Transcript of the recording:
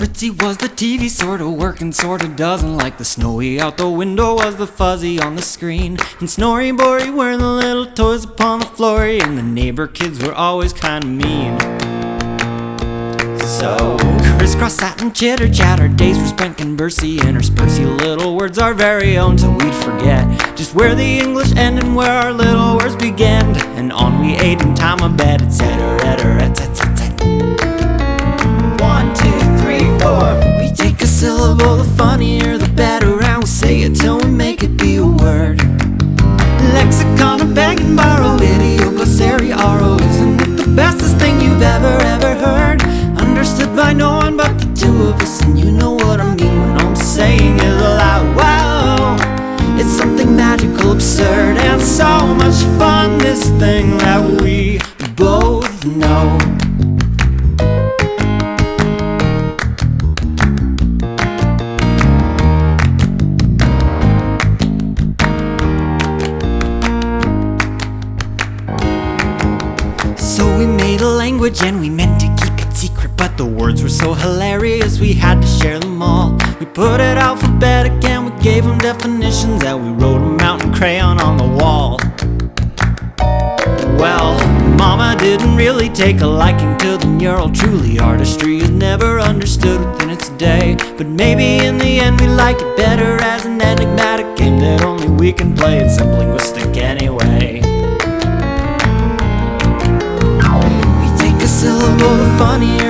Fritzy was the TV, sorta working, sorta doesn't. Like the snowy out the window was the fuzzy on the screen. And Snorri Borry were the little toys upon the floor. And the neighbor kids were always kinda mean. So crisscross sat and chitter chatter, days were spent conversing. Interspersey little words our very own, so we'd forget just where the English ended and where our little words began. And on we ate in time of bed, etc. One, two, three, four. We take a syllable, the funnier the better, and we say it till we make it be a word. Lexicon of beg and borrow, idiom, glossary, RO. Isn't it the bestest thing you've ever heard? Understood by no one but the two of us, and you know what I mean when I'm saying it aloud. Wow, it's something magical, absurd, and so much fun, this thing that we both know. So we made a language and we meant to keep it secret, but the words were so hilarious we had to share them all. We put it alphabetic and we gave them definitions, and we wrote them out in crayon on the wall. Well, Mama didn't really take a liking to the mural. Truly, artistry is never understood within its day, but maybe in the end we like it better as an enigmatic game that only we can play. It's simple linguistic anyway. Syllable, the funny